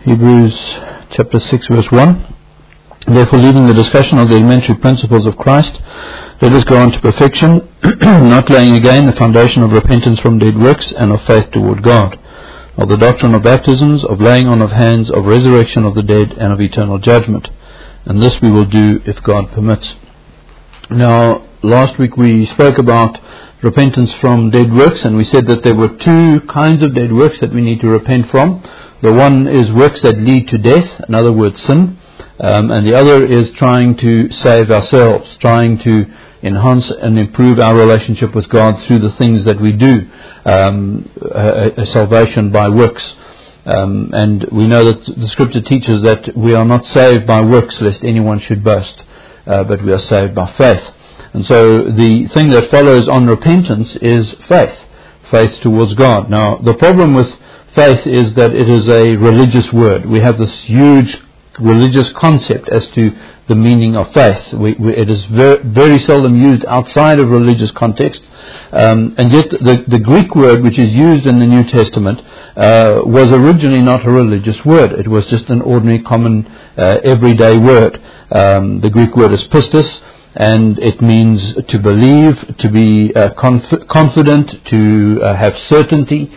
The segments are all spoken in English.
Hebrews chapter 6 verse 1. Therefore, leaving the discussion of the elementary principles of Christ, let us go on to perfection, not laying again the foundation of repentance from dead works and of faith toward God, of the doctrine of baptisms, of laying on of hands, of resurrection of the dead, and of eternal judgment. And this we will do if God permits. Now, last week we spoke about repentance from dead works, and we said that there were two kinds of dead works that we need to repent from. The one is works that lead to death, in other words sin, and the other is trying to save ourselves, trying to enhance and improve our relationship with God through the things that we do, a salvation by works. And we know that the Scripture teaches that we are not saved by works lest anyone should boast, but we are saved by faith. And so the thing that follows on repentance is faith towards God. Now, the problem with faith is that it is a religious word. We have this huge religious concept as to the meaning of faith. It is very seldom used outside of religious context, and yet the Greek word which is used in the New Testament was originally not a religious word. It was just an ordinary, common, everyday word. The Greek word is pistis, and it means to believe, to be confident, to have certainty,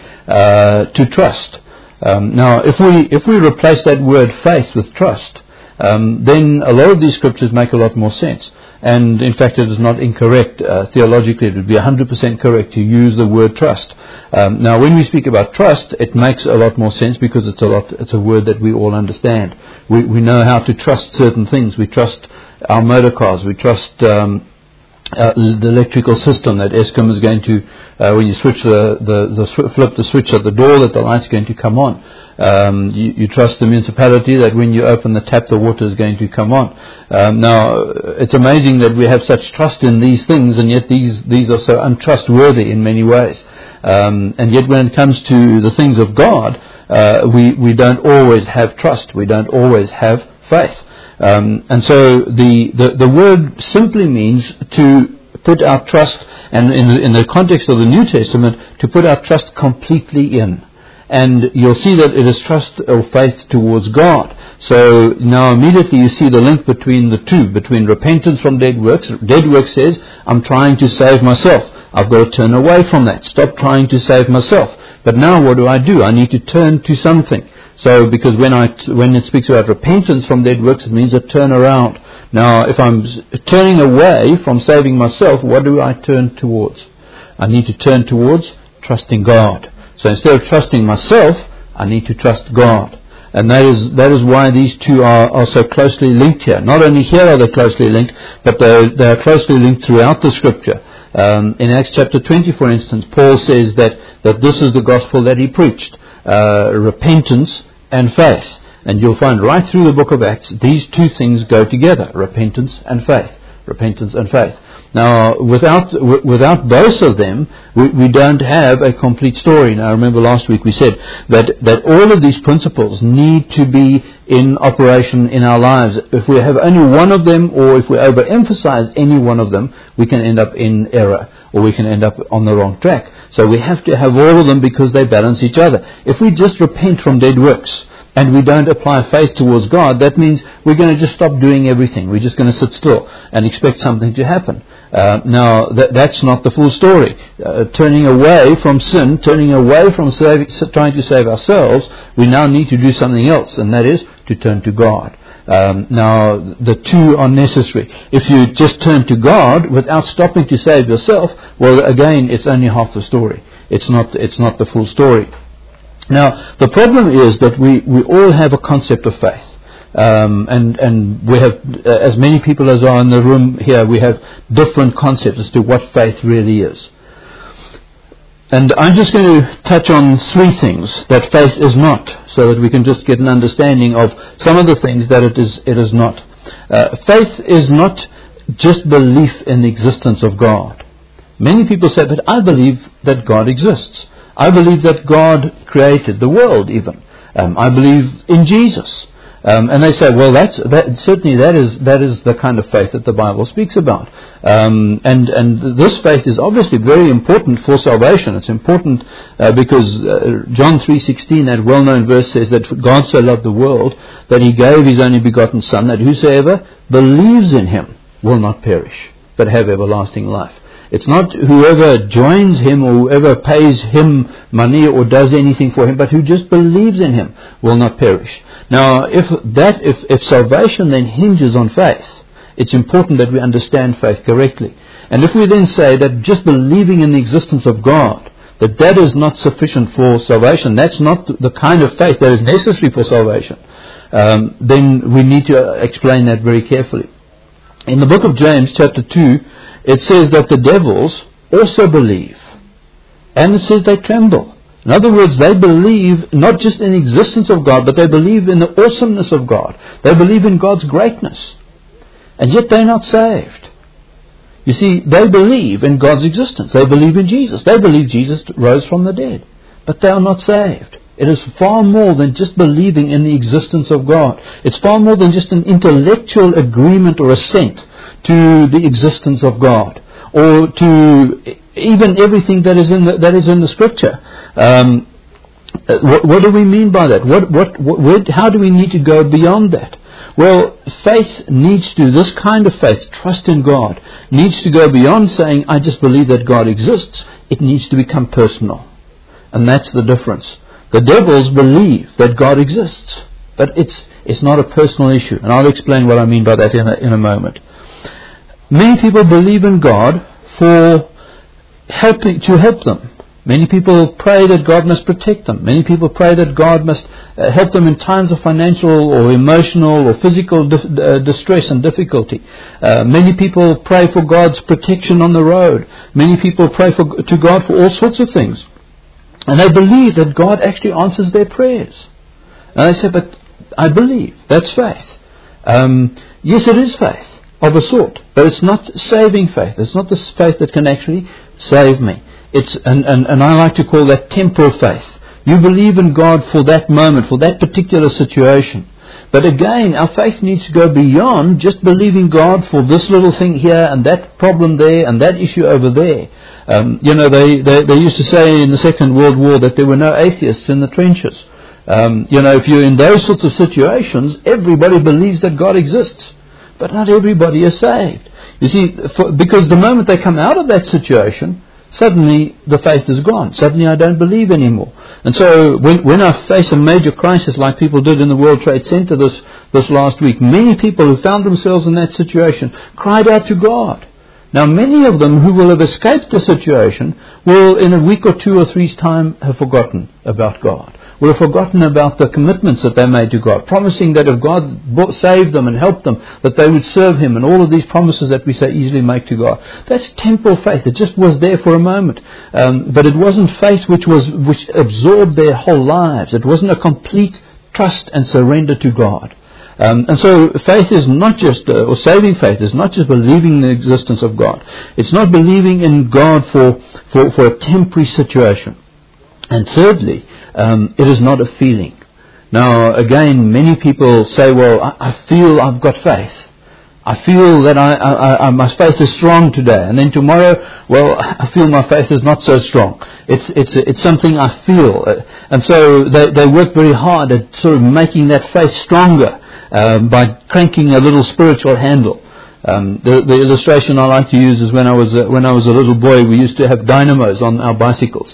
to trust. Now, if we replace that word faith with trust, then a lot of these scriptures make a lot more sense. And in fact, it is not incorrect theologically. It would be 100% correct to use the word trust. Now, when we speak about trust, it makes a lot more sense because it's a word that we all understand. We know how to trust certain things. We trust our motor cars. We trust the electrical system that Eskom is going to, when you switch flip the switch at the door, that the light's going to come on. You trust the municipality that when you open the tap, the water is going to come on. Now, it's amazing that we have such trust in these things, and yet these are so untrustworthy in many ways. And yet, when it comes to the things of God, we don't always have trust. We don't always have faith. And so the word simply means to put our trust, and in the context of the New Testament, to put our trust completely in. And you'll see that it is trust or faith towards God. So now immediately you see the link between the two, between repentance from dead works. Dead works says, I'm trying to save myself. I've got to turn away from that. Stop trying to save myself. But now what do? I need to turn to something. So, because when it speaks about repentance from dead works, it means a turnaround. Now, if I'm turning away from saving myself, what do I turn towards? I need to turn towards trusting God. So instead of trusting myself, I need to trust God. And that is why these two are so closely linked here. Not only here are they closely linked, but they are closely linked throughout the Scripture. In Acts chapter 20, for instance, Paul says that this is the gospel that he preached. Repentance and faith. And you'll find right through the book of Acts, these two things go together, repentance and faith. Repentance and faith. Now, without both of them, we don't have a complete story. Now, remember last week we said that all of these principles need to be in operation in our lives. If we have only one of them, or if we overemphasize any one of them, we can end up in error, or we can end up on the wrong track. So we have to have all of them because they balance each other. If we just repent from dead works, and we don't apply faith towards God, that means we're going to just stop doing everything. We're just going to sit still and expect something to happen. Now, that's not the full story. Turning away from sin, turning away from trying to save ourselves, we now need to do something else, and that is to turn to God. Now, the two are necessary. If you just turn to God without stopping to save yourself, well, again, it's only half the story. It's not the full story. Now, the problem is that we all have a concept of faith. And we have, as many people as are in the room here, we have different concepts as to what faith really is. And I'm just going to touch on three things that faith is not, so that we can just get an understanding of some of the things that it is not. Faith is not just belief in the existence of God. Many people say, but I believe that God exists. I believe that God created the world even. I believe in Jesus. And they say, well, that is the kind of faith that the Bible speaks about. And this faith is obviously very important for salvation. It's important because John 3:16, that well-known verse, says that God so loved the world that He gave His only begotten Son, that whosoever believes in Him will not perish, but have everlasting life. It's not whoever joins Him or whoever pays Him money or does anything for Him, but who just believes in Him will not perish. Now, if salvation then hinges on faith, it's important that we understand faith correctly. And if we then say that just believing in the existence of God, that is not sufficient for salvation, that's not the kind of faith that is necessary for salvation, then we need to explain that very carefully. In the book of James, chapter 2, it says that the devils also believe. And it says they tremble. In other words, they believe not just in the existence of God, but they believe in the awesomeness of God. They believe in God's greatness. And yet they're not saved. You see, they believe in God's existence. They believe in Jesus. They believe Jesus rose from the dead. But they are not saved. It is far more than just believing in the existence of God. It's far more than just an intellectual agreement or assent to the existence of God, or to even everything that is in the Scripture. What do we mean by that? How do we need to go beyond that? Well, this kind of faith, trust in God, needs to go beyond saying, I just believe that God exists. It needs to become personal. And that's the difference. The devils believe that God exists, but it's not a personal issue. And I'll explain what I mean by that in a moment. Many people believe in God to help them. Many people pray that God must protect them. Many people pray that God must help them in times of financial or emotional or physical distress and difficulty. Many people pray for God's protection on the road. Many people pray to God for all sorts of things. And they believe that God actually answers their prayers. And they say, but I believe. That's faith. Yes, it is faith of a sort. But it's not saving faith. It's not the faith that can actually save me. And I like to call that temporal faith. You believe in God for that moment, for that particular situation. But again, our faith needs to go beyond just believing God for this little thing here and that problem there and that issue over there. They used to say in the Second World War that there were no atheists in the trenches. If you're in those sorts of situations, everybody believes that God exists. But not everybody is saved. You see, because the moment they come out of that situation, suddenly the faith is gone. Suddenly I don't believe anymore. And so when I face a major crisis like people did in the World Trade Center this last week, many people who found themselves in that situation cried out to God. Now many of them who will have escaped the situation will in a week or 2 or 3's time have forgotten about God. Will have forgotten about the commitments that they made to God, promising that if God saved them and helped them, that they would serve Him, and all of these promises that we so easily make to God. That's temporal faith. It just was there for a moment. But it wasn't faith which absorbed their whole lives. It wasn't a complete trust and surrender to God. And so faith is not just, or saving faith is not just believing in the existence of God. It's not believing in God for a temporary situation. And thirdly, it is not a feeling. Now, again, many people say, well, I feel I've got faith. I feel that my faith is strong today. And then tomorrow, well, I feel my faith is not so strong. It's something I feel. And so they work very hard at sort of making that faith stronger by cranking a little spiritual handle. The illustration I like to use is when I was a little boy, we used to have dynamos on our bicycles.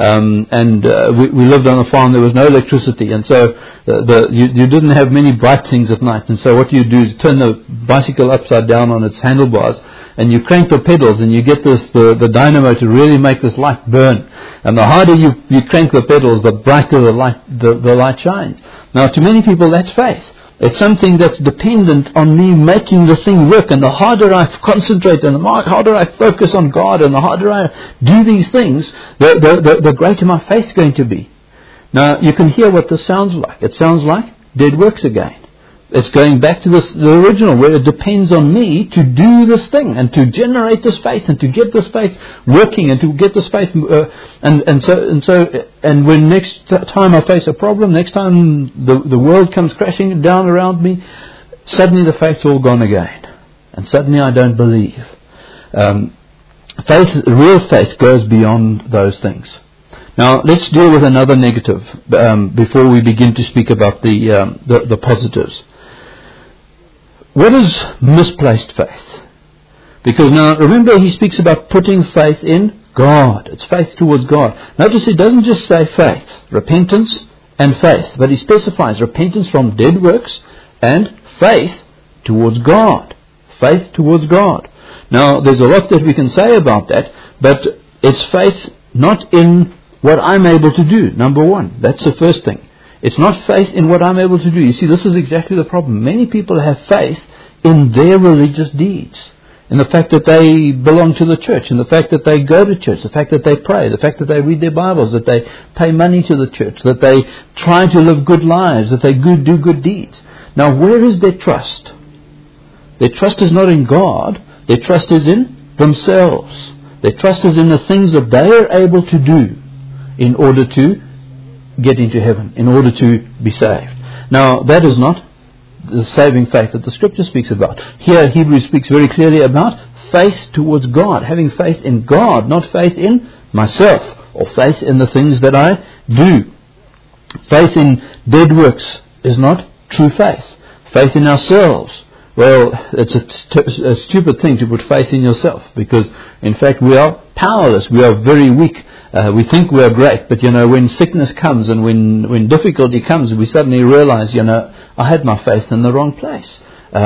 We lived on a farm. There was no electricity, and so you didn't have many bright things at night. And so what you do is turn the bicycle upside down on its handlebars, and you crank the pedals, and you get the dynamo to really make this light burn. And the harder you crank the pedals, the brighter the light shines. Now, to many people, that's faith. It's something that's dependent on me making the thing work. And the harder I concentrate and the harder I focus on God and the harder I do these things, the greater my faith is going to be. Now, you can hear what this sounds like. It sounds like dead works again. It's going back to the original, where it depends on me to do this thing and to generate this faith and to get this faith working and to get this faith and when next time I face a problem, next time the world comes crashing down around me, suddenly the faith's all gone again, and suddenly I don't believe. Real faith goes beyond those things. Now let's deal with another negative before we begin to speak about the positives. What is misplaced faith? Because now remember, he speaks about putting faith in God. It's faith towards God. Notice it doesn't just say faith, repentance and faith, but he specifies repentance from dead works and faith towards God. Faith towards God. Now there's a lot that we can say about that, but it's faith not in what I'm able to do, number one. That's the first thing. It's not faith in what I'm able to do. You see, this is exactly the problem. Many people have faith in their religious deeds, in the fact that they belong to the church, in the fact that they go to church, the fact that they pray, the fact that they read their Bibles, that they pay money to the church, that they try to live good lives, that they do good deeds. Now, where is their trust? Their trust is not in God. Their trust is in themselves. Their trust is in the things that they are able to do in order to get into heaven, in order to be saved. Now, that is not the saving faith that the Scripture speaks about. Here, Hebrews speaks very clearly about faith towards God, having faith in God, not faith in myself, or faith in the things that I do. Faith in dead works is not true faith. Faith in ourselves, well, it's a stupid thing to put faith in yourself, because in fact we are powerless, we are very weak. We think we are great, but when sickness comes and when difficulty comes, we suddenly realize, I had my faith in the wrong place.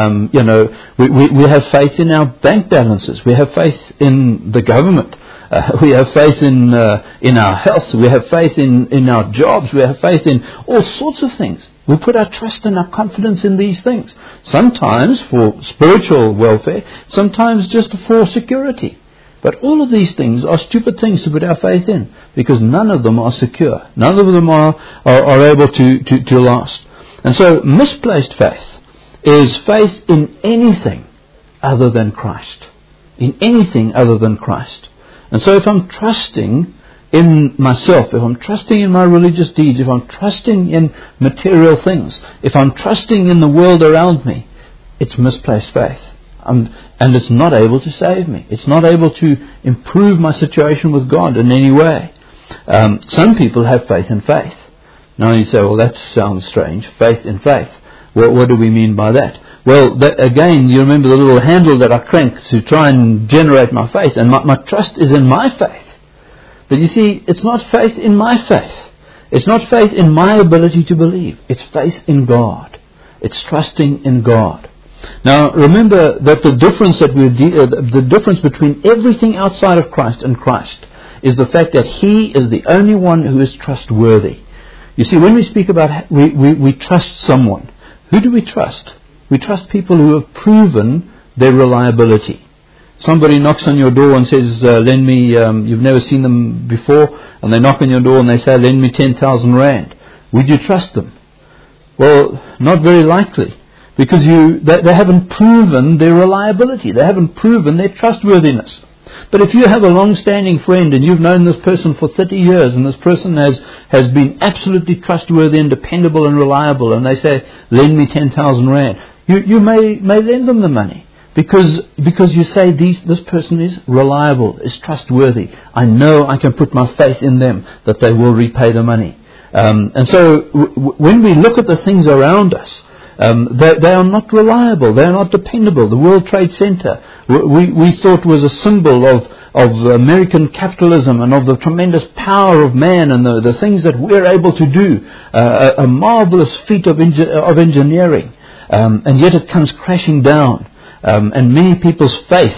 We have faith in our bank balances. We have faith in the government. We have faith in our health. We have faith in our jobs. We have faith in all sorts of things. We put our trust and our confidence in these things. Sometimes for spiritual welfare, sometimes just for security. But all of these things are stupid things to put our faith in, because none of them are secure. None of them are able to last. And so misplaced faith is faith in anything other than Christ. In anything other than Christ. And so if I'm trusting in myself, if I'm trusting in my religious deeds, if I'm trusting in material things, if I'm trusting in the world around me, it's misplaced faith. And it's not able to save me. It's not able to improve my situation with God in any way. Some people have faith in faith. Now you say, well, that sounds strange. Faith in faith. Well, what do we mean by that? Well, again, you remember the little handle that I crank to try and generate my faith. And my trust is in my faith. But you see, it's not faith in my faith. It's not faith in my ability to believe. It's faith in God. It's trusting in God. Now, remember that the difference between everything outside of Christ and Christ is the fact that He is the only one who is trustworthy. You see, when we speak about we trust someone, who do we trust? We trust people who have proven their reliability. Somebody knocks on your door and says, lend me, you've never seen them before, and they knock on your door and they say, lend me 10,000 rand. Would you trust them? Well, not very likely. Because they haven't proven their reliability. They haven't proven their trustworthiness. But if you have a long-standing friend and you've known this person for 30 years and this person has been absolutely trustworthy and dependable and reliable, and they say, lend me 10,000 rand, you may lend them the money. Because you say this person is reliable, is trustworthy. I know I can put my faith in them that they will repay the money. And so when we look at the things around us, they are not reliable. They are not dependable. The World Trade Center, we thought was a symbol of American capitalism and of the tremendous power of man and the things that we're able to do. A marvelous feat of engineering, and yet it comes crashing down. And many people's faith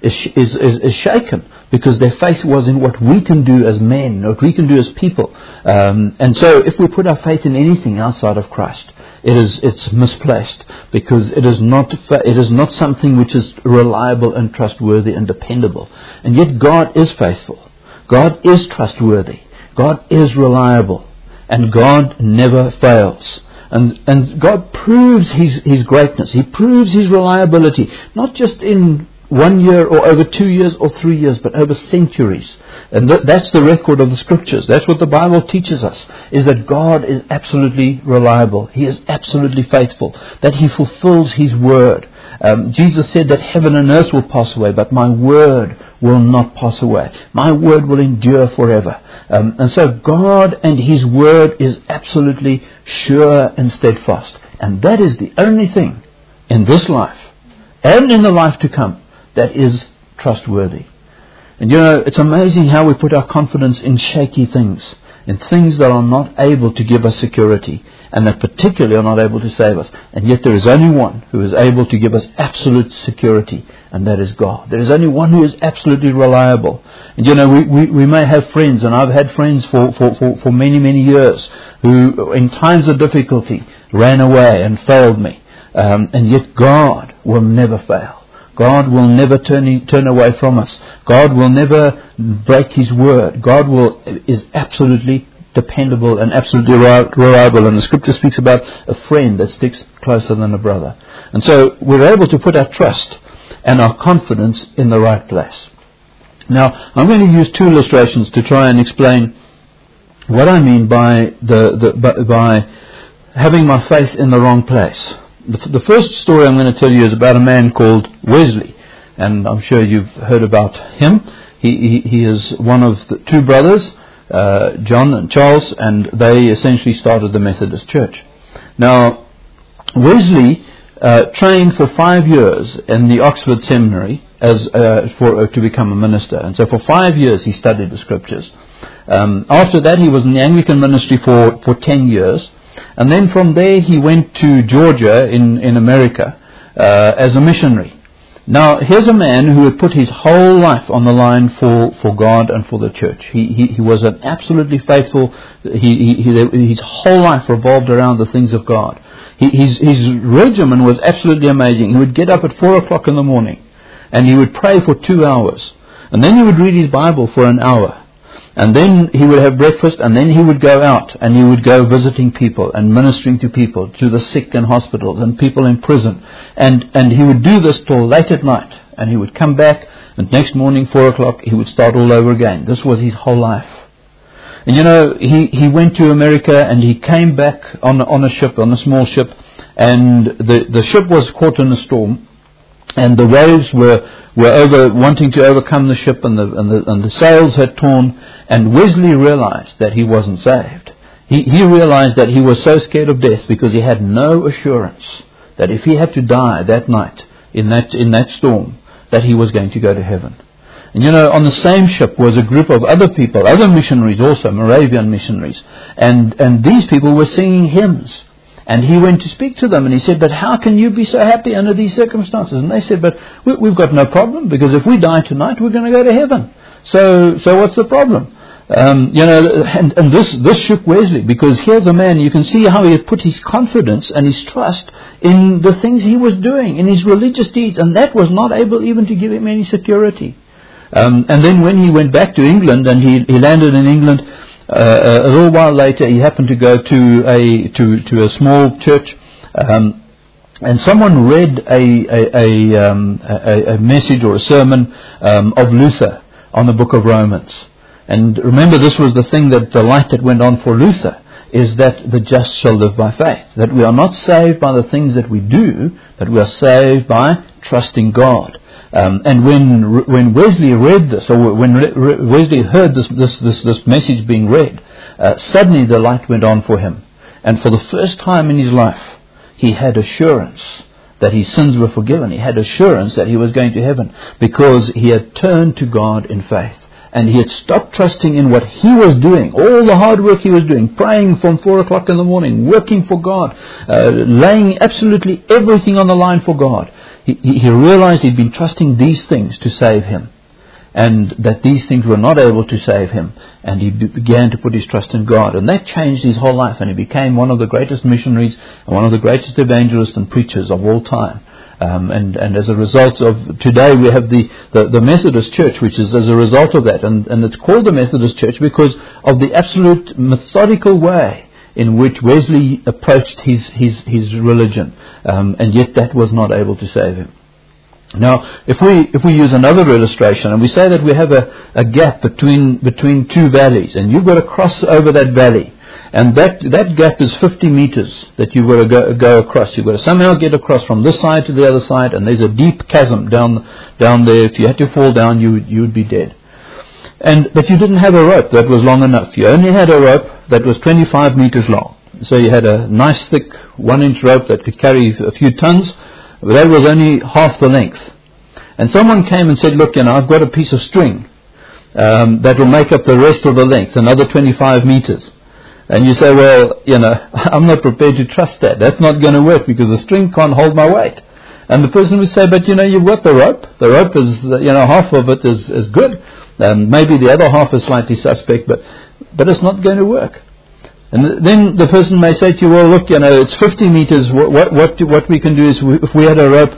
is shaken because their faith was in what we can do as men, what we can do as people. And so if we put our faith in anything outside of Christ, it's misplaced, because it is not something which is reliable and trustworthy and dependable. And yet God is faithful. God is trustworthy. God is reliable. And God never fails. And God proves His greatness. He proves His reliability, not just in 1 year or over 2 years or 3 years, but over centuries. And that's the record of the Scriptures. That's what the Bible teaches us, is that God is absolutely reliable. He is absolutely faithful, that He fulfills His word. Jesus said that heaven and earth will pass away, but my word will not pass away. My word will endure forever. And so God and His word is absolutely sure and steadfast. And that is the only thing in this life and in the life to come that is trustworthy. And it's amazing how we put our confidence in shaky things, in things that are not able to give us security, and that particularly are not able to save us. And yet there is only one who is able to give us absolute security, and that is God. There is only one who is absolutely reliable. And we may have friends, and I've had friends for many, many years, who in times of difficulty ran away and failed me. And yet God will never fail. God will never turn away from us. God will never break His word. God is absolutely dependable and absolutely reliable. And the Scripture speaks about a friend that sticks closer than a brother. And so we're able to put our trust and our confidence in the right place. Now, I'm going to use two illustrations to try and explain what I mean by by having my faith in the wrong place. The first story I'm going to tell you is about a man called Wesley, and I'm sure you've heard about him. He is one of the two brothers, John and Charles, and they essentially started the Methodist Church. Now, Wesley trained for 5 years in the Oxford Seminary to become a minister, and so for 5 years he studied the Scriptures. After that, he was in the Anglican ministry for 10 years. And then from there he went to Georgia in America as a missionary. Now here's a man who had put his whole life on the line for God and for the church. He was an absolutely faithful. His whole life revolved around the things of God. His regimen was absolutely amazing. He would get up at 4 o'clock in the morning, and he would pray for 2 hours, and then he would read his Bible for an hour. And then he would have breakfast, and then he would go out and he would go visiting people and ministering to people, to the sick in hospitals and people in prison. And he would do this till late at night. And he would come back, and next morning, 4 o'clock, he would start all over again. This was his whole life. And he went to America, and he came back on a ship, on a small ship, and the ship was caught in a storm. And the waves were wanting to overcome the ship, and the sails had torn. And Wesley realized that he wasn't saved. He realized that he was so scared of death because he had no assurance that if he had to die that night in that storm, that he was going to go to heaven. And on the same ship was a group of other people, other missionaries also, Moravian missionaries, and these people were singing hymns. And he went to speak to them, and he said, "But how can you be so happy under these circumstances?" And they said, "But we've got no problem, because if we die tonight, we're going to go to heaven. So what's the problem?" And this shook Wesley, because here's a man, you can see how he had put his confidence and his trust in the things he was doing, in his religious deeds, and that was not able even to give him any security. And then when he went back to England, and he landed in England, a little while later, he happened to go to a small church, and someone read a message or a sermon of Luther on the book of Romans. And remember, this was the thing, that the light that went on for Luther is that the just shall live by faith. That we are not saved by the things that we do, but we are saved by trusting God. And when Wesley read this, or when Wesley heard this message being read, suddenly the light went on for him. And for the first time in his life, he had assurance that his sins were forgiven. He had assurance that he was going to heaven, because he had turned to God in faith. And he had stopped trusting in what he was doing, all the hard work he was doing, praying from 4 o'clock in the morning, working for God, laying absolutely everything on the line for God. He realized he'd been trusting these things to save him, and that these things were not able to save him, and he began to put his trust in God. And that changed his whole life, and he became one of the greatest missionaries and one of the greatest evangelists and preachers of all time. And as a result of today, we have the Methodist Church, which is as a result of that. And it's called the Methodist Church because of the absolute methodical way in which Wesley approached his religion, and yet that was not able to save him. Now, if we use another illustration, and we say that we have a gap between two valleys, and you've got to cross over that valley, and that gap is 50 meters that you've got to go across. You've got to somehow get across from this side to the other side, and there's a deep chasm down there. If you had to fall down, you would be dead. But you didn't have a rope that was long enough. You only had a rope that was 25 meters long. So you had a nice thick 1-inch rope that could carry a few tons. But that was only half the length. And someone came and said, look, I've got a piece of string that will make up the rest of the length, another 25 meters. And you say, well, I'm not prepared to trust that. That's not going to work because the string can't hold my weight. And the person would say, but you've got the rope. The rope is, half of it is good. Maybe the other half is slightly suspect, but it's not going to work. And then the person may say to you, well, look, it's 50 meters. What we can do is, if we had a rope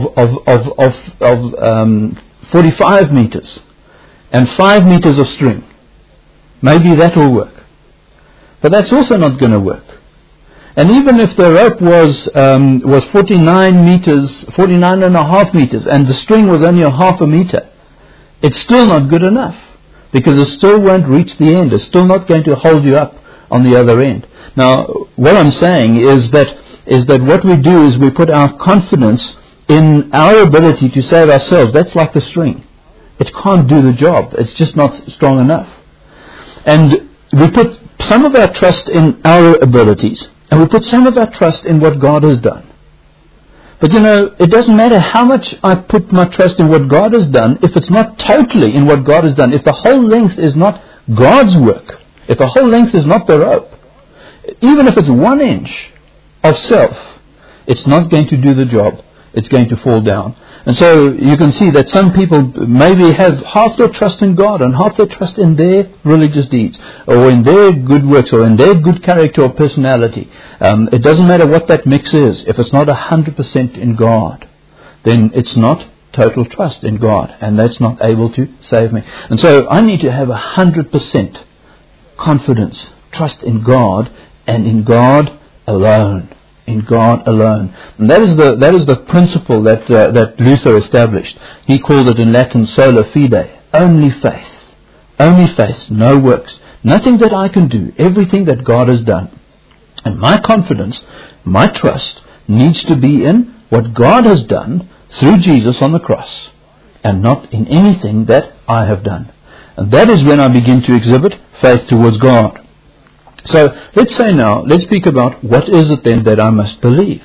of 45 meters and 5 meters of string, maybe that will work. But that's also not going to work. And even if the rope was 49 meters, 49 and a half meters, and the string was only a half a meter, it's still not good enough, because it still won't reach the end. It's still not going to hold you up on the other end. Now, what I'm saying is that what we do is we put our confidence in our ability to save ourselves. That's like the string. It can't do the job. It's just not strong enough. And we put some of our trust in our abilities, and we put some of our trust in what God has done. But it doesn't matter how much I put my trust in what God has done, if it's not totally in what God has done, if the whole length is not God's work, if the whole length is not the rope, even if it's 1 inch of self, it's not going to do the job. It's going to fall down. And so you can see that some people maybe have half their trust in God and half their trust in their religious deeds, or in their good works, or in their good character or personality. It doesn't matter what that mix is. If it's not 100% in God, then it's not total trust in God, and that's not able to save me. And so I need to have 100% confidence, trust in God, and in God alone. In God alone. And that is the principle that Luther established. He called it in Latin sola fide, only faith. Only faith, no works. Nothing that I can do, everything that God has done. And my confidence, my trust, needs to be in what God has done through Jesus on the cross, and not in anything that I have done. And that is when I begin to exhibit faith towards God. So let's speak about what is it then that I must believe.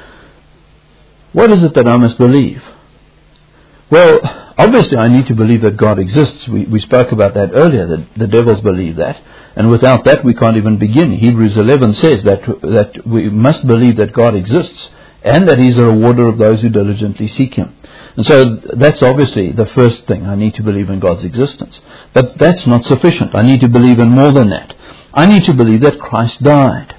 What is it that I must believe? Well, obviously I need to believe that God exists. We spoke about that earlier, that the devils believe that. And without that we can't even begin. Hebrews 11 says that we must believe that God exists, and that He's a rewarder of those who diligently seek Him. And so that's obviously the first thing. I need to believe in God's existence. But that's not sufficient. I need to believe in more than that. I need to believe that Christ died.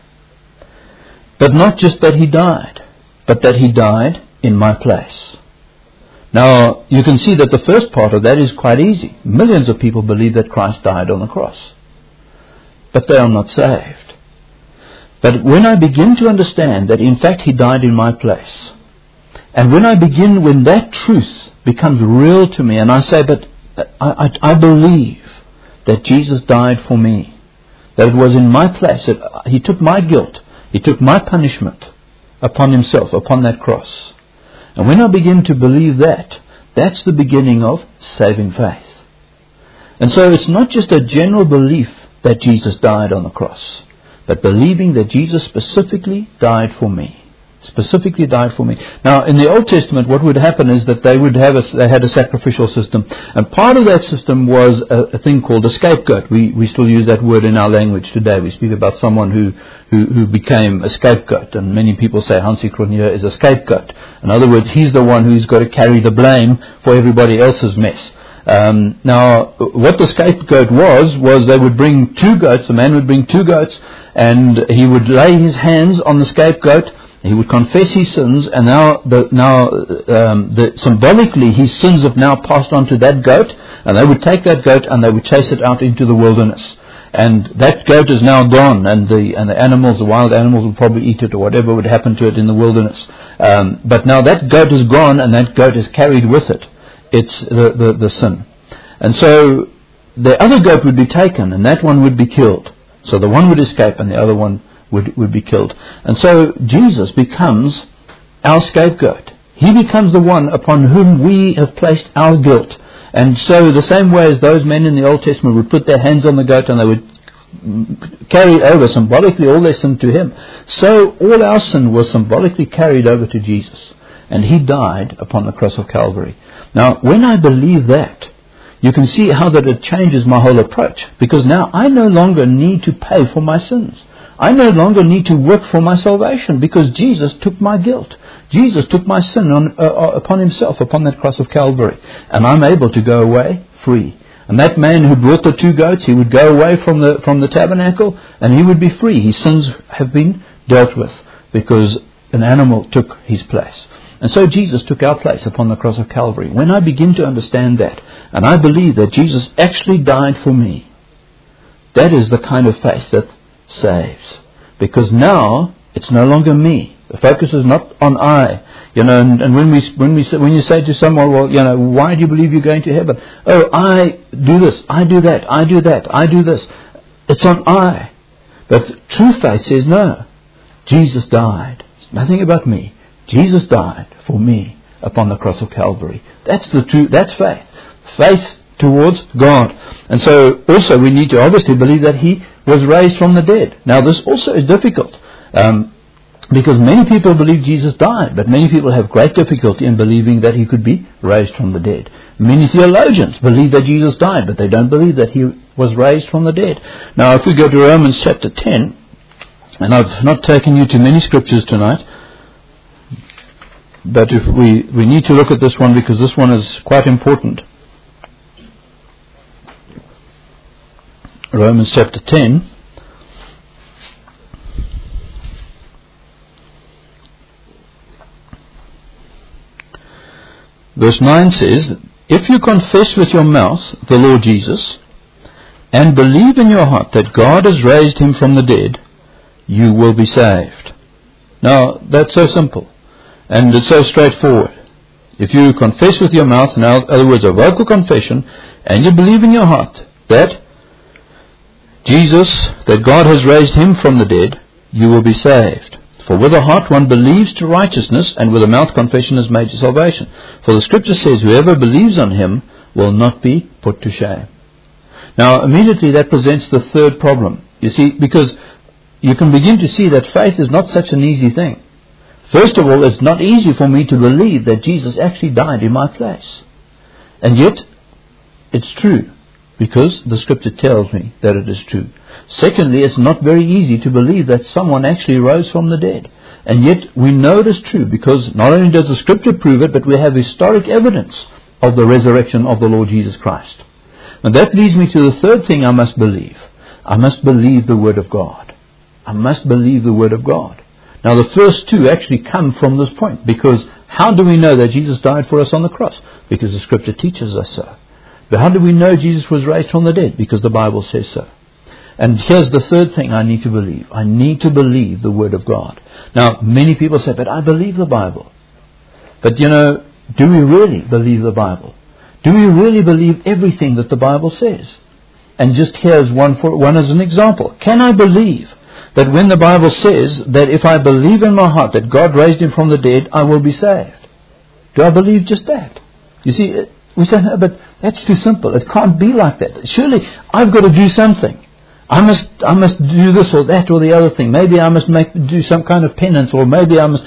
But not just that He died, but that He died in my place. Now, you can see that the first part of that is quite easy. Millions of people believe that Christ died on the cross, but they are not saved. But when I begin to understand that in fact He died in my place, and when that truth becomes real to me, and I say, but I believe that Jesus died for me, that it was in my place, that He took my guilt, He took my punishment upon Himself, upon that cross. And when I begin to believe that, that's the beginning of saving faith. And so it's not just a general belief that Jesus died on the cross, but believing that Jesus specifically died for me. Specifically died for me. Now, in the Old Testament, what would happen is that they had a sacrificial system, and part of that system was a thing called a scapegoat. We still use that word in our language today. We speak about someone who became a scapegoat, and many people say Hansi Cronje is a scapegoat. In other words, he's the one who's got to carry the blame for everybody else's mess. Now, what the scapegoat was they would bring 2 goats. The man would bring 2 goats, and he would lay his hands on the scapegoat. He would confess his sins, and symbolically his sins have now passed on to that goat, and they would take that goat and they would chase it out into the wilderness. and that goat is now gone, and the animals, the wild animals, will probably eat it, or whatever would happen to it in the wilderness. But now that goat is gone, and that goat is carried with it. It's the sin. And so the other goat would be taken, and that one would be killed. So the one would escape, and the other one would be killed. And so Jesus becomes our scapegoat. He becomes the one upon whom we have placed our guilt. And so the same way as those men in the Old Testament would put their hands on the goat and they would carry over symbolically all their sin to him, so all our sin was symbolically carried over to Jesus. And he died upon the cross of Calvary. Now, when I believe that, you can see how that it changes my whole approach. Because now I no longer need to pay for my sins. I no longer need to work for my salvation, because Jesus took my guilt. Jesus took my sin upon himself, upon that cross of Calvary. And I'm able to go away free. And that man who brought the two goats, he would go away from the tabernacle, and he would be free. His sins have been dealt with, because an animal took his place. And so Jesus took our place upon the cross of Calvary. When I begin to understand that, and I believe that Jesus actually died for me, that is the kind of faith that saves. Because now it's no longer me. The focus is not on I. And when you say to someone, well, why do you believe you're going to heaven? Oh, I do this, I do that, I do that, I do this. It's on I. But true faith says no. Jesus died. It's nothing about me. Jesus died for me upon the cross of Calvary. That's the truth. That's faith. Faith towards God. And so also we need to obviously believe that he was raised from the dead. Now this also is difficult, because many people believe Jesus died, but many people have great difficulty in believing that he could be raised from the dead. Many theologians believe that Jesus died, but they don't believe that he was raised from the dead. Now if we go to Romans chapter 10, and I've not taken you to many scriptures tonight, but if we need to look at this one, because this one is quite important. Romans chapter 10. Verse 9 says, if you confess with your mouth the Lord Jesus, and believe in your heart that God has raised him from the dead, you will be saved. Now, that's so simple. And it's so straightforward. If you confess with your mouth, in other words, a vocal confession, and you believe in your heart that that God has raised him from the dead, you will be saved. For with the heart one believes to righteousness, and with the mouth confession is made to salvation. For the scripture says, whoever believes on him will not be put to shame. Now, immediately that presents the third problem. You see, because you can begin to see that faith is not such an easy thing. First of all, it's not easy for me to believe that Jesus actually died in my place. And yet, it's true, because the scripture tells me that it is true. Secondly, it's not very easy to believe that someone actually rose from the dead. And yet, we know it is true, because not only does the scripture prove it, but we have historic evidence of the resurrection of the Lord Jesus Christ. And that leads me to the third thing I must believe. I must believe the Word of God. I must believe the Word of God. Now the first two actually come from this point, because how do we know that Jesus died for us on the cross? Because the scripture teaches us so. But how do we know Jesus was raised from the dead? Because the Bible says so. And here's the third thing I need to believe. I need to believe the Word of God. Now many people say, but I believe the Bible. But do we really believe the Bible? Do we really believe everything that the Bible says? And just here's one as an example. Can I believe that when the Bible says that if I believe in my heart that God raised him from the dead, I will be saved? Do I believe just that? You see, we say, no, but that's too simple. It can't be like that. Surely I've got to do something. I must do this or that or the other thing. Maybe I must do some kind of penance, or maybe I must...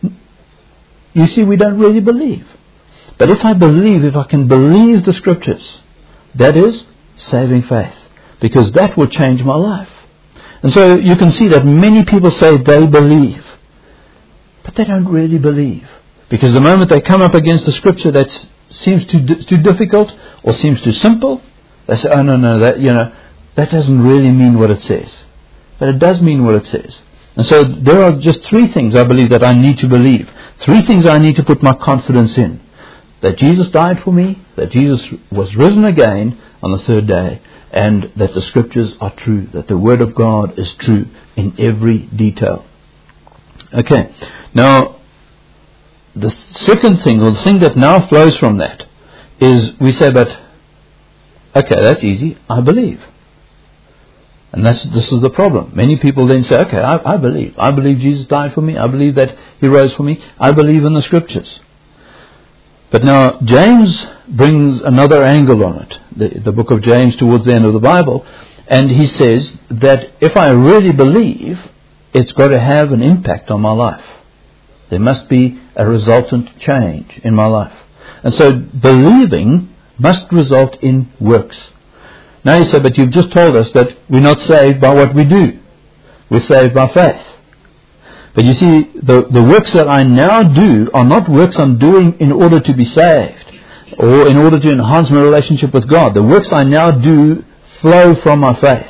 You see, we don't really believe. But if I can believe the scriptures, that is saving faith, because that will change my life. And so you can see that many people say they believe, but they don't really believe. Because the moment they come up against a scripture that seems too difficult or seems too simple, they say, oh no, that doesn't really mean what it says. But it does mean what it says. And so there are just three things I believe that I need to believe. Three things I need to put my confidence in. That Jesus died for me, that Jesus was risen again on the third day, and that the Scriptures are true, that the Word of God is true in every detail. Okay, now the second thing, or the thing that now flows from that, is we say, but okay, that's easy, I believe. And this is the problem. Many people then say, okay, I believe. I believe Jesus died for me. I believe that He rose for me. I believe in the Scriptures. But now James brings another angle on it. The book of James towards the end of the Bible. And he says that if I really believe, it's got to have an impact on my life. There must be a resultant change in my life. And so believing must result in works. Now you say, but you've just told us that we're not saved by what we do. We're saved by faith. But you see, the works that I now do are not works I'm doing in order to be saved or in order to enhance my relationship with God. The works I now do flow from my faith.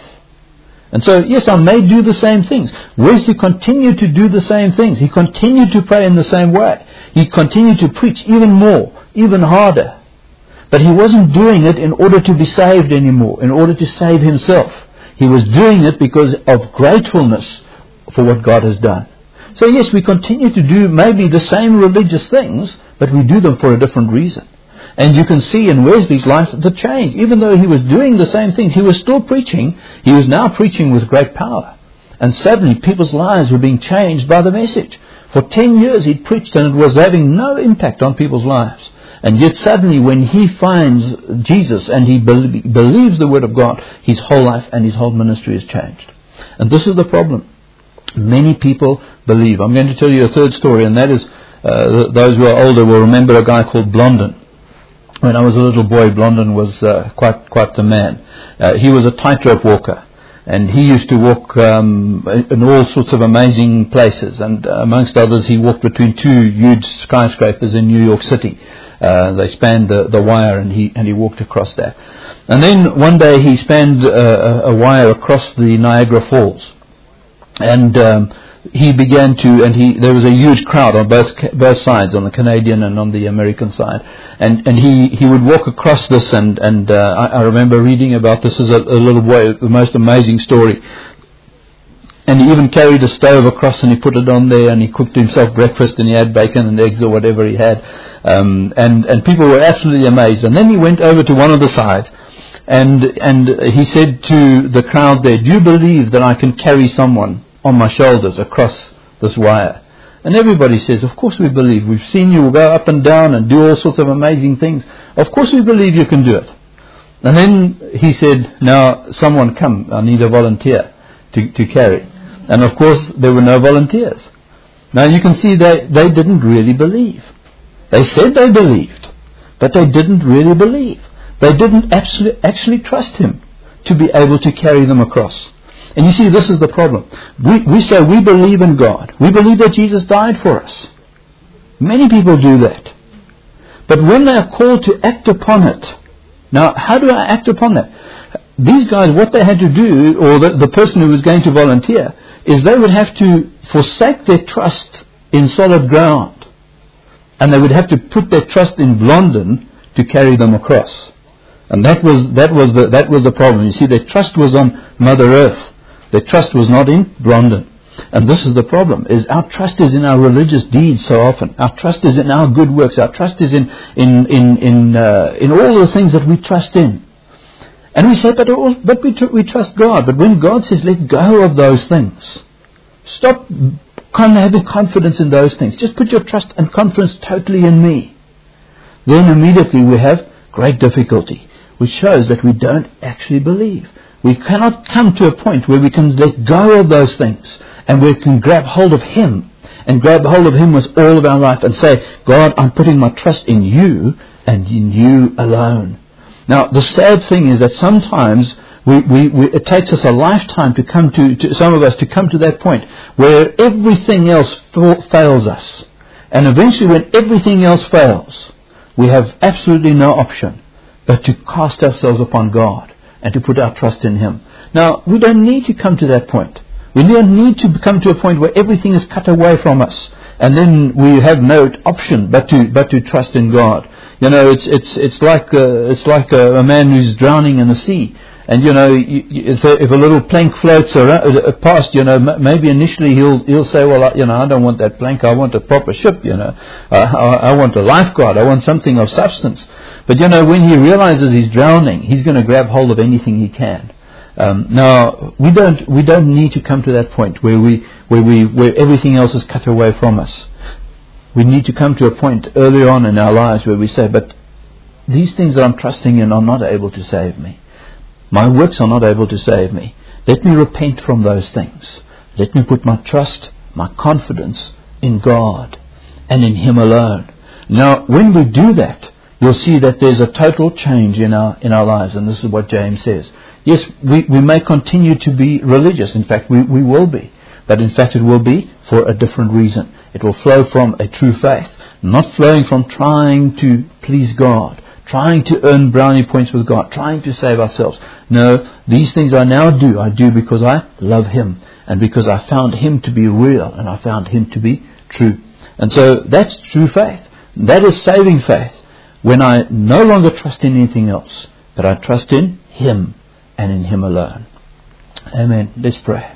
And so, yes, I may do the same things. Wesley continued to do the same things. He continued to pray in the same way. He continued to preach even more, even harder. But he wasn't doing it in order to be saved anymore, in order to save himself. He was doing it because of gratefulness for what God has done. So yes, we continue to do maybe the same religious things, but we do them for a different reason. And you can see in Wesley's life the change. Even though he was doing the same things, he was still preaching. He was now preaching with great power. And suddenly people's lives were being changed by the message. For 10 years he'd preached and it was having no impact on people's lives. And yet suddenly when he finds Jesus and he believes the Word of God, his whole life and his whole ministry is changed. And this is the problem. Many people believe. I'm going to tell you a third story, and that is, those who are older will remember a guy called Blondin. When I was a little boy, Blondin was quite the man. He was a tightrope walker. And he used to walk in all sorts of amazing places. And amongst others, he walked between two huge skyscrapers in New York City. They spanned the wire, and he walked across there. And then one day he spanned a wire across the Niagara Falls. And he began to, there was a huge crowd on both sides, on the Canadian and on the American side. And he would walk across this, and I remember reading about this as a little boy, the most amazing story. And he even carried a stove across and he put it on there and he cooked himself breakfast and he had bacon and eggs or whatever he had. And people were absolutely amazed. And then he went over to one of the sides and he said to the crowd there, "Do you believe that I can carry someone on my shoulders across this wire?" And everybody says, "Of course we believe. We've seen you go up and down and do all sorts of amazing things. Of course we believe you can do it." And then he said, "Now someone come, I need a volunteer to carry." And of course there were no volunteers. Now you can see they didn't really believe. They said they believed, but they didn't really believe. They didn't actually trust him to be able to carry them across. And you see, this is the problem. We say we believe in God. We believe that Jesus died for us. Many people do that. But when they are called to act upon it, now how do I act upon that? These guys, what they had to do, or the person who was going to volunteer, is they would have to forsake their trust in solid ground. And they would have to put their trust in Blondin to carry them across. And that was the problem. You see, their trust was on Mother Earth. Their trust was not in Blondin. And this is the problem, is our trust is in our religious deeds so often. Our trust is in our good works. Our trust is in all the things that we trust in. And we say, but we trust God. But when God says, let go of those things, stop having confidence in those things. Just put your trust and confidence totally in me. Then immediately we have great difficulty, which shows that we don't actually believe. We cannot come to a point where we can let go of those things and we can grab hold of Him and grab hold of Him with all of our life and say, God, I'm putting my trust in you and in you alone. Now, the sad thing is that sometimes it takes us a lifetime to come to some of us to come to that point where everything else fails us. And eventually when everything else fails, we have absolutely no option but to cast ourselves upon God and to put our trust in Him. Now, we don't need to come to that point. We don't need to come to a point where everything is cut away from us, and then we have no option but to trust in God. You know, it's like a man who's drowning in the sea, And if a little plank floats past, maybe initially he'll say, well, I don't want that plank. I want a proper ship. I want a lifeguard. I want something of substance. But when he realizes he's drowning, he's going to grab hold of anything he can. Now we don't need to come to that point where everything else is cut away from us. We need to come to a point earlier on in our lives where we say, but these things that I'm trusting in are not able to save me. My works are not able to save me. Let me repent from those things. Let me put my trust, my confidence in God and in Him alone. Now, when we do that, you'll see that there's a total change in our lives. And this is what James says. Yes, we may continue to be religious. In fact, we will be. But in fact, it will be for a different reason. It will flow from a true faith, not flowing from trying to please God, trying to earn brownie points with God, trying to save ourselves. No, these things I do because I love Him and because I found Him to be real and I found Him to be true. And so that's true faith. That is saving faith, when I no longer trust in anything else, but I trust in Him and in Him alone. Amen. Let's pray.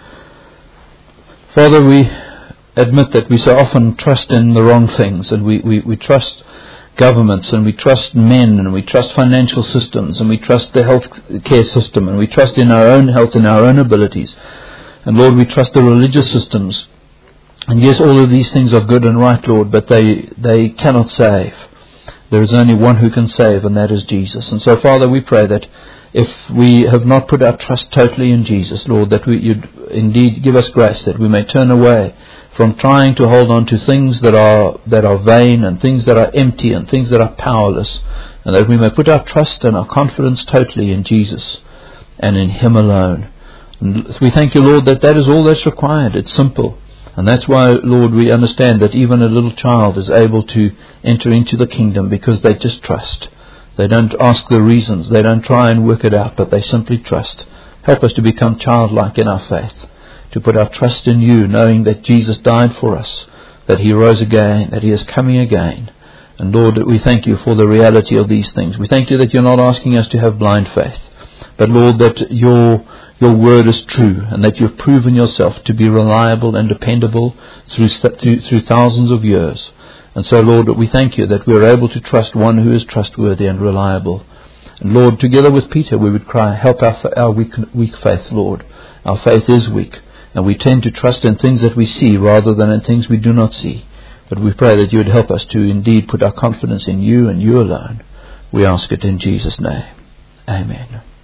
Father, we admit that we so often trust in the wrong things, and we trust governments, and we trust men, and we trust financial systems, and we trust the health care system, and we trust in our own health and our own abilities. And Lord, we trust the religious systems. And yes, all of these things are good and right, Lord, but they cannot save. There is only one who can save, and that is Jesus. And so, Father, we pray that if we have not put our trust totally in Jesus, Lord, that you'd indeed give us grace, that we may turn away from trying to hold on to things that are vain and things that are empty and things that are powerless, and that we may put our trust and our confidence totally in Jesus and in Him alone. And we thank you, Lord, that is all that's required. It's simple. And that's why, Lord, we understand that even a little child is able to enter into the kingdom because they just trust. They don't ask the reasons. They don't try and work it out, but they simply trust. Help us to become childlike in our faith, to put our trust in you, knowing that Jesus died for us, that He rose again, that He is coming again. And Lord, we thank you for the reality of these things. We thank you that you're not asking us to have blind faith, but Lord, that your word is true, and that you've proven yourself to be reliable and dependable through thousands of years. And so, Lord, we thank you that we are able to trust one who is trustworthy and reliable. And Lord, together with Peter, we would cry, help our weak faith, Lord. Our faith is weak, and we tend to trust in things that we see rather than in things we do not see. But we pray that you would help us to indeed put our confidence in you and you alone. We ask it in Jesus' name. Amen.